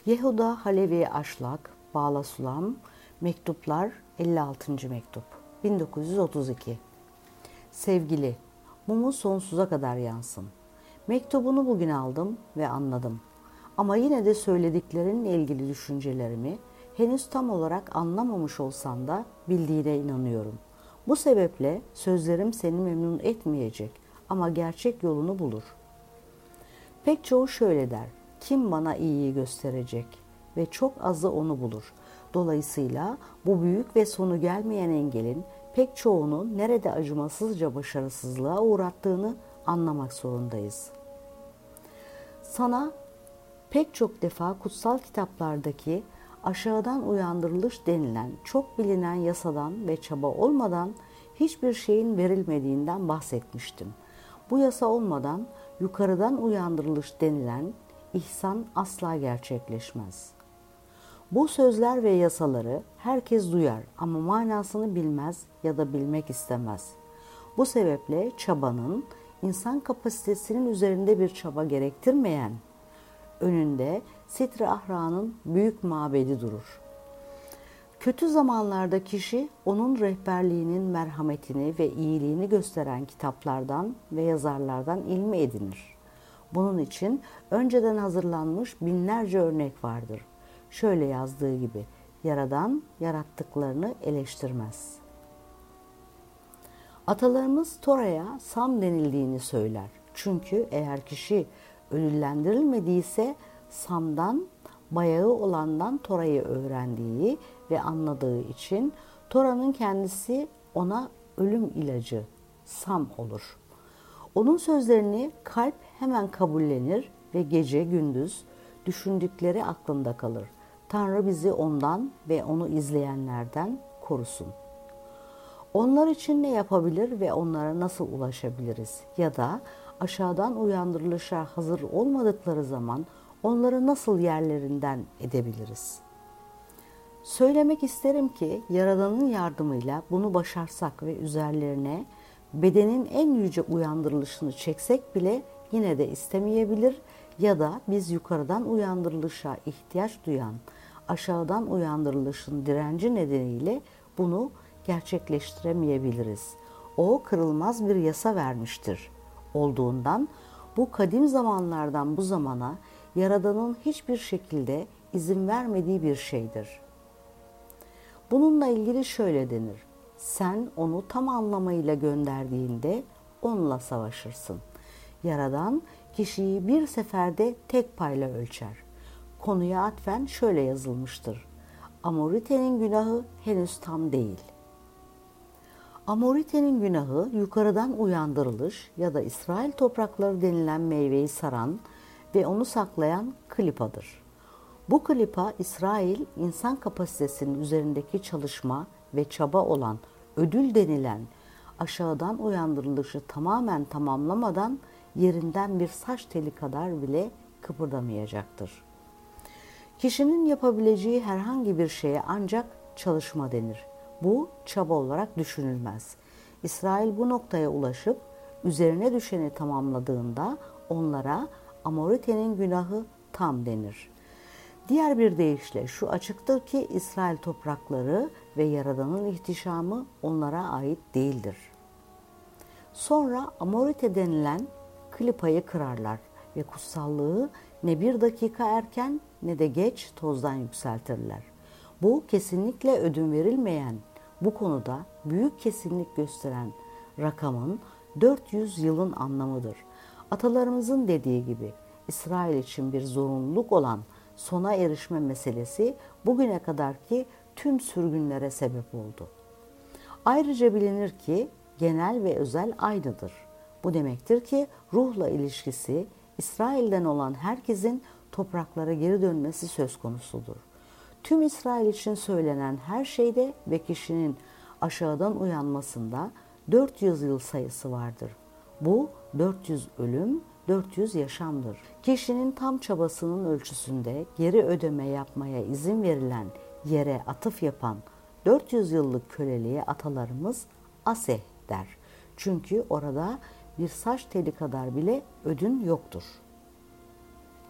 Yehuda Halevi Aşlak, Bağla Sulam, Mektuplar 56. Mektup 1932. Sevgili, mumu sonsuza kadar yansın. Mektubunu bugün aldım ve anladım. Ama yine de söylediklerinle ilgili düşüncelerimi henüz tam olarak anlamamış olsan da bildiğine inanıyorum. Bu sebeple sözlerim seni memnun etmeyecek ama gerçek yolunu bulur. Pek çoğu şöyle der: kim bana iyiyi gösterecek? Ve çok azı onu bulur. Dolayısıyla bu büyük ve sonu gelmeyen engelin pek çoğunu nerede acımasızca başarısızlığa uğrattığını anlamak zorundayız. Sana pek çok defa kutsal kitaplardaki aşağıdan uyandırılış denilen çok bilinen yasadan ve çaba olmadan hiçbir şeyin verilmediğinden bahsetmiştim. Bu yasa olmadan yukarıdan uyandırılış denilen ihsan asla gerçekleşmez. Bu sözler ve yasaları herkes duyar ama manasını bilmez ya da bilmek istemez. Bu sebeple çabanın insan kapasitesinin üzerinde bir çaba gerektirmeyen, önünde Sitre Ahra'nın büyük mabedi durur. Kötü zamanlarda kişi onun rehberliğinin merhametini ve iyiliğini gösteren kitaplardan ve yazarlardan ilmi edinir. Bunun için önceden hazırlanmış binlerce örnek vardır. Şöyle yazdığı gibi: Yaradan yarattıklarını eleştirmez. Atalarımız Tora'ya Sam denildiğini söyler. Çünkü eğer kişi ölülendirilmediyse Sam'dan, bayağı olandan Tora'yı öğrendiği ve anladığı için Tora'nın kendisi ona ölüm ilacı, Sam olur. Onun sözlerini kalp hemen kabullenir ve gece gündüz düşündükleri aklında kalır. Tanrı bizi ondan ve onu izleyenlerden korusun. Onlar için ne yapabilir ve onlara nasıl ulaşabiliriz? Ya da aşağıdan uyandırılışa hazır olmadıkları zaman onları nasıl yerlerinden edebiliriz? Söylemek isterim ki Yaradan'ın yardımıyla bunu başarsak ve üzerlerine bedenin en yüce uyandırılışını çeksek bile yine de istemeyebilir ya da biz yukarıdan uyandırılışa ihtiyaç duyan aşağıdan uyandırılışın direnci nedeniyle bunu gerçekleştiremeyebiliriz. O kırılmaz bir yasa vermiştir olduğundan bu kadim zamanlardan bu zamana Yaradan'ın hiçbir şekilde izin vermediği bir şeydir. Bununla ilgili şöyle denir: sen onu tam anlamıyla gönderdiğinde onunla savaşırsın. Yaradan kişiyi bir seferde tek payla ölçer. Konuya atfen şöyle yazılmıştır: Amorite'nin günahı henüz tam değil. Amorite'nin günahı yukarıdan uyandırılış ya da İsrail toprakları denilen meyveyi saran ve onu saklayan klipadır. Bu klipa İsrail insan kapasitesinin üzerindeki çalışma ve çaba olan ödül denilen aşağıdan uyandırılışı tamamen tamamlamadan yerinden bir saç teli kadar bile kıpırdamayacaktır. Kişinin yapabileceği herhangi bir şeye ancak çalışma denir. Bu çaba olarak düşünülmez. İsrail bu noktaya ulaşıp üzerine düşeni tamamladığında onlara Amorite'nin günahı tam denir. Diğer bir deyişle şu açıktır ki İsrail toprakları ve Yaradan'ın ihtişamı onlara ait değildir. Sonra Amorite denilen klipayı kırarlar ve kutsallığı ne bir dakika erken ne de geç tozdan yükseltirler. Bu kesinlikle ödün verilmeyen, bu konuda büyük kesinlik gösteren rakamın 400 yılın anlamıdır. Atalarımızın dediği gibi İsrail için bir zorunluluk olan sona erişme meselesi bugüne kadarki tüm sürgünlere sebep oldu. Ayrıca bilinir ki genel ve özel aynıdır. Bu demektir ki ruhla ilişkisi İsrail'den olan herkesin topraklara geri dönmesi söz konusudur. Tüm İsrail için söylenen her şeyde ve kişinin aşağıdan uyanmasında 400 yıl sayısı vardır. Bu 400 ölüm, 400 yaşamdır. Kişinin tam çabasının ölçüsünde geri ödeme yapmaya izin verilen yere atıf yapan 400 yıllık köleliğe atalarımız aseh der. Çünkü orada bir saç teli kadar bile ödün yoktur.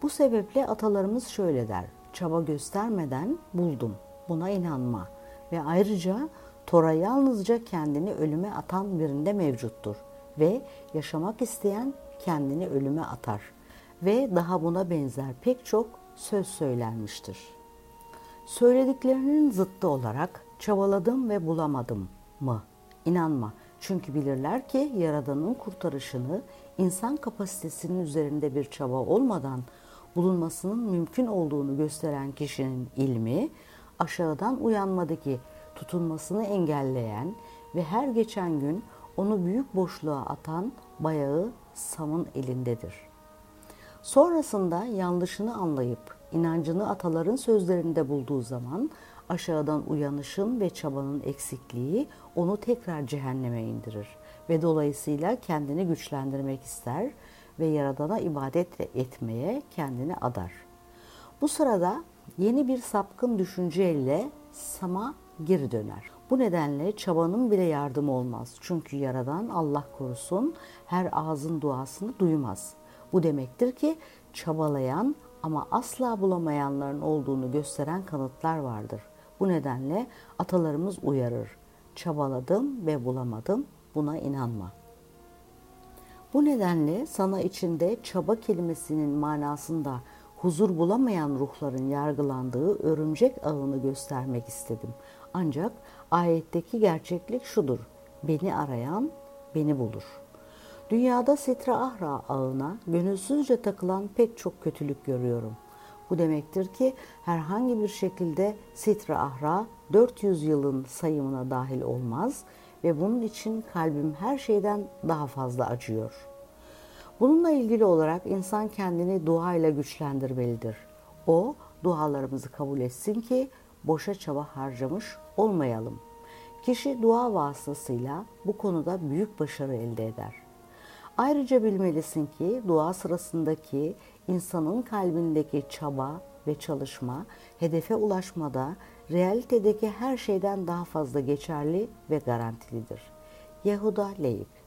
Bu sebeple atalarımız şöyle der: çaba göstermeden buldum, buna inanma. Ve ayrıca Tora yalnızca kendini ölüme atan birinde mevcuttur ve yaşamak isteyen kendini ölüme atar ve daha buna benzer pek çok söz söylenmiştir. Söylediklerinin zıttı olarak çabaladım ve bulamadım mı? İnanma. Çünkü bilirler ki Yaradan'ın kurtarışını insan kapasitesinin üzerinde bir çaba olmadan bulunmasının mümkün olduğunu gösteren kişinin ilmi, aşağıdan uyanmadaki tutunmasını engelleyen ve her geçen gün onu büyük boşluğa atan bayağı Sam'ın elindedir. Sonrasında yanlışını anlayıp inancını ataların sözlerinde bulduğu zaman aşağıdan uyanışın ve çabanın eksikliği onu tekrar cehenneme indirir ve dolayısıyla kendini güçlendirmek ister ve Yaradan'a ibadet etmeye kendini adar. Bu sırada yeni bir sapkın düşünceyle Sam'a geri döner. Bu nedenle çabanın bile yardımı olmaz. Çünkü Yaradan, Allah korusun, her ağzın duasını duymaz. Bu demektir ki çabalayan ama asla bulamayanların olduğunu gösteren kanıtlar vardır. Bu nedenle atalarımız uyarır: çabaladım ve bulamadım, buna inanma. Bu nedenle sana içinde çaba kelimesinin manasında huzur bulamayan ruhların yargılandığı örümcek ağını göstermek istedim. Ancak ayetteki gerçeklik şudur: beni arayan beni bulur. Dünyada Sitre Ahra ağına gönülsüzce takılan pek çok kötülük görüyorum. Bu demektir ki herhangi bir şekilde Sitre Ahra 400 yılın sayımına dahil olmaz ve bunun için kalbim her şeyden daha fazla acıyor. Bununla ilgili olarak insan kendini duayla güçlendirmelidir. O, dualarımızı kabul etsin ki boşa çaba harcamış olmayalım. Kişi dua vasıtasıyla bu konuda büyük başarı elde eder. Ayrıca bilmelisin ki dua sırasındaki insanın kalbindeki çaba ve çalışma, hedefe ulaşmada realitedeki her şeyden daha fazla geçerli ve garantilidir. Yehuda Leib.